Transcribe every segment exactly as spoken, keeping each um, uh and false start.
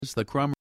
The Crumb.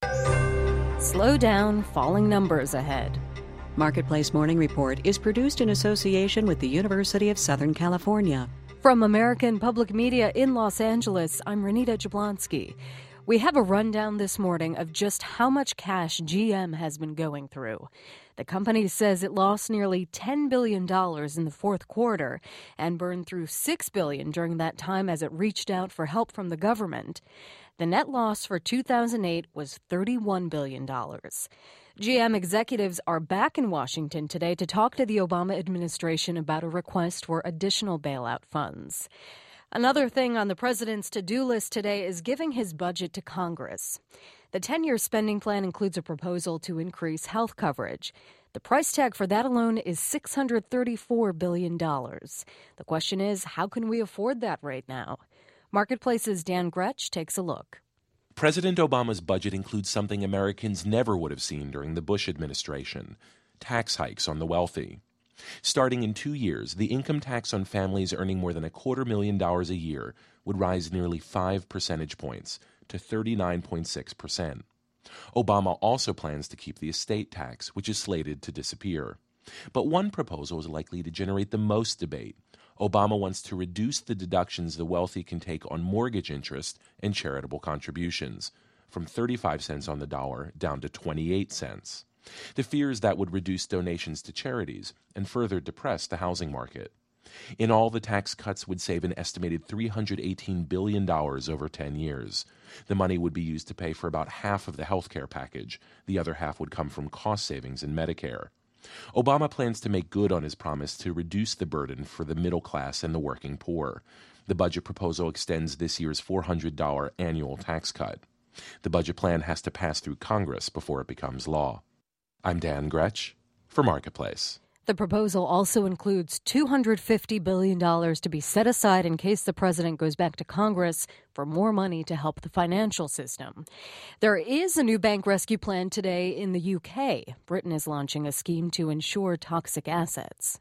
Slow down, falling numbers ahead. Marketplace Morning Report is produced in association with the University of Southern California. From American Public Media in Los Angeles, I'm Renita Jablonski. We have a rundown this morning of just how much cash G M has been going through. The company says it lost nearly ten billion dollars in the fourth quarter and burned through six billion dollars during that time as it reached out for help from the government. The net loss for two thousand eight was thirty-one billion dollars. G M executives are back in Washington today to talk to the Obama administration about a request for additional bailout funds. Another thing on the president's to-do list today is giving his budget to Congress. The ten-year spending plan includes a proposal to increase health coverage. The price tag for that alone is six hundred thirty-four billion dollars. The question is, how can we afford that right now? Marketplace's Dan Gretsch takes a look. President Obama's budget includes something Americans never would have seen during the Bush administration: tax hikes on the wealthy. Starting in two years, the income tax on families earning more than a quarter million dollars a year would rise nearly five percentage points to thirty-nine point six percent. Obama also plans to keep the estate tax, which is slated to disappear. But one proposal is likely to generate the most debate. Obama wants to reduce the deductions the wealthy can take on mortgage interest and charitable contributions, from thirty-five cents on the dollar down to twenty-eight cents. The fear is that would reduce donations to charities and further depress the housing market. In all, the tax cuts would save an estimated three hundred eighteen billion dollars over ten years. The money would be used to pay for about half of the health care package. The other half would come from cost savings in Medicare. Obama plans to make good on his promise to reduce the burden for the middle class and the working poor. The budget proposal extends this year's four hundred dollars annual tax cut. The budget plan has to pass through Congress before it becomes law. I'm Dan Gretsch for Marketplace. The proposal also includes two hundred fifty billion dollars to be set aside in case the president goes back to Congress for more money to help the financial system. There is a new bank rescue plan today in the U K. Britain is launching a scheme to insure toxic assets.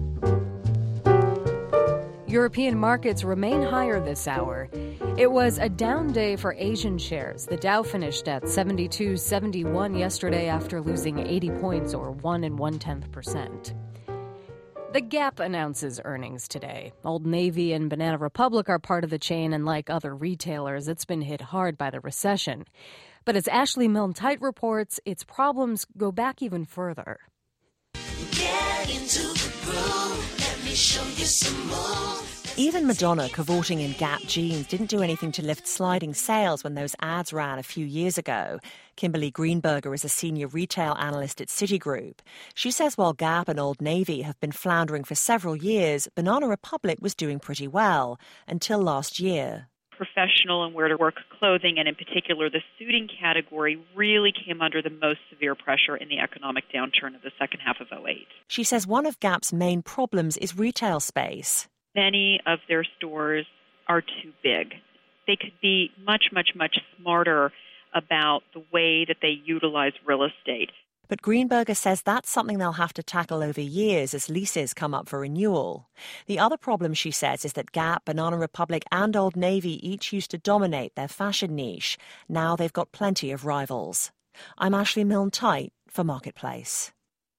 European markets remain higher this hour. It was a down day for Asian shares. The Dow finished at seventy-two seventy-one yesterday after losing eighty points, or one and one-tenth percent. The Gap announces earnings today. Old Navy and Banana Republic are part of the chain, and like other retailers, it's been hit hard by the recession. But as Ashley Milne-Tite reports, its problems go back even further. Get into the groove, let me show you some more. Even Madonna cavorting in Gap jeans didn't do anything to lift sliding sales when those ads ran a few years ago. Kimberly Greenberger is a senior retail analyst at Citigroup. She says while Gap and Old Navy have been floundering for several years, Banana Republic was doing pretty well until last year. Professional and wear-to-work clothing, and in particular the suiting category, really came under the most severe pressure in the economic downturn of the second half of oh eight. She says one of Gap's main problems is retail space. Many of their stores are too big. They could be much, much, much smarter about the way that they utilize real estate. But Greenberger says that's something they'll have to tackle over years as leases come up for renewal. The other problem, she says, is that Gap, Banana Republic and Old Navy each used to dominate their fashion niche. Now they've got plenty of rivals. I'm Ashley Milne-Tite for Marketplace.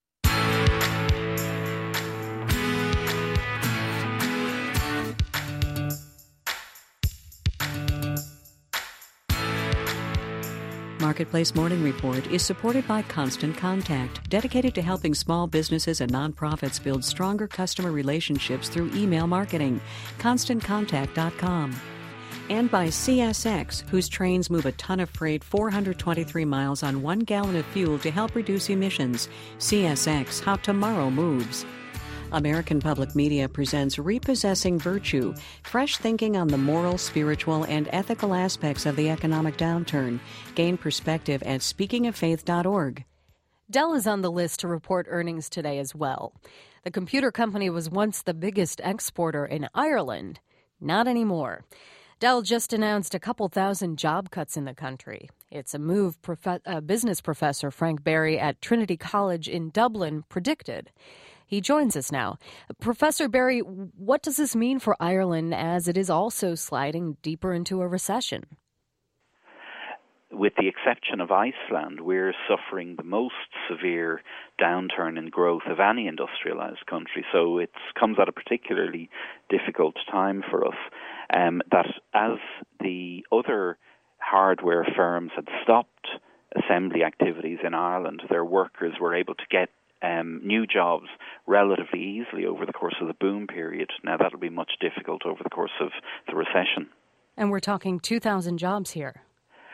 Marketplace Morning Report is supported by Constant Contact, dedicated to helping small businesses and nonprofits build stronger customer relationships through email marketing. constant contact dot com. And by C S X, whose trains move a ton of freight four hundred twenty-three miles on one gallon of fuel to help reduce emissions. C S X, how tomorrow moves. American Public Media presents Repossessing Virtue, fresh thinking on the moral, spiritual, and ethical aspects of the economic downturn. Gain perspective at speaking of faith dot org. Dell is on the list to report earnings today as well. The computer company was once the biggest exporter in Ireland. Not anymore. Dell just announced a couple thousand job cuts in the country. It's a move prof- uh, business professor Frank Berry at Trinity College in Dublin predicted. He joins us now. Professor Berry, what does this mean for Ireland as it is also sliding deeper into a recession? with the exception of Iceland, we're suffering the most severe downturn in growth of any industrialized country. So it comes at a particularly difficult time for us. Um, that as the other hardware firms had stopped assembly activities in Ireland, their workers were able to get um, new jobs relatively easily over the course of the boom period. Now that'll be much difficult over the course of the recession. And we're talking two thousand jobs here.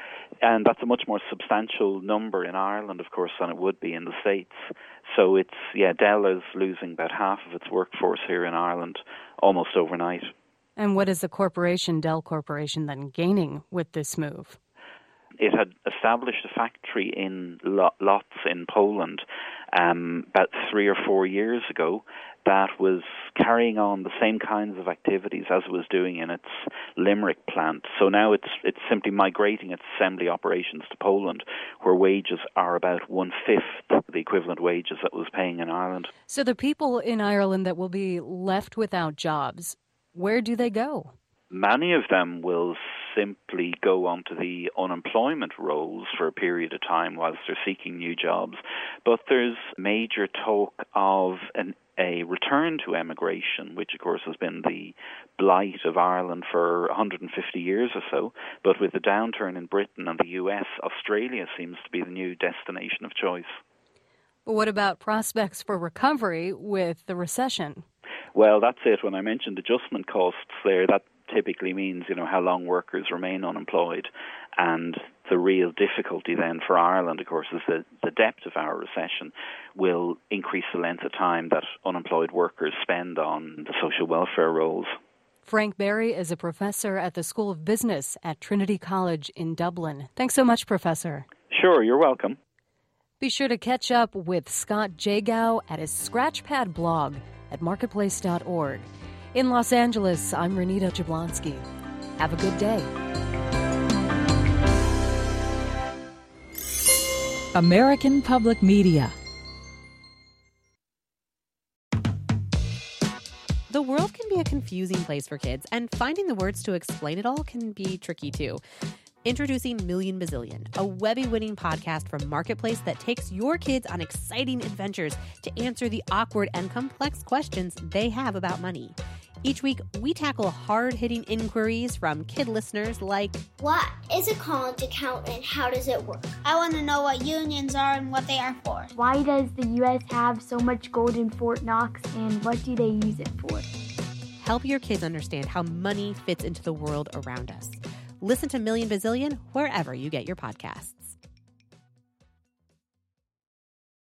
And that's a much more substantial number in Ireland, of course, than it would be in the States. So it's, yeah, Dell is losing about half of its workforce here in Ireland almost overnight. And what is the corporation, Dell Corporation, then gaining with this move? It had established a factory in Lodz in Poland um, about three or four years ago that was carrying on the same kinds of activities as it was doing in its Limerick plant. So now it's it's simply migrating its assembly operations to Poland, where wages are about one-fifth the equivalent wages that it was paying in Ireland. So the people in Ireland that will be left without jobs, where do they go? Many of them will simply go onto the unemployment rolls for a period of time whilst they're seeking new jobs. But there's major talk of an, a return to emigration, which of course has been the blight of Ireland for one hundred fifty years or so. But with the downturn in Britain and the U S, Australia seems to be the new destination of choice. But what about prospects for recovery with the recession? Well, that's it. When I mentioned adjustment costs there, that typically means, you know, how long workers remain unemployed. And the real difficulty then for Ireland, of course, is that the depth of our recession will increase the length of time that unemployed workers spend on the social welfare rolls. Frank Berry is a professor at the School of Business at Trinity College in Dublin. Thanks so much, Professor. Sure, you're welcome. Be sure to catch up with Scott Jagow at his Scratchpad blog at marketplace dot org. In Los Angeles, I'm Renita Jablonski. Have a good day. American Public Media. The world can be a confusing place for kids, and finding the words to explain it all can be tricky too. Introducing Million Bazillion, a Webby-winning podcast from Marketplace that takes your kids on exciting adventures to answer the awkward and complex questions they have about money. Each week, we tackle hard-hitting inquiries from kid listeners like, what is a college account and how does it work? I want to know what unions are and what they are for. Why does the U S have so much gold in Fort Knox and what do they use it for? Help your kids understand how money fits into the world around us. Listen to Million Bazillion wherever you get your podcasts.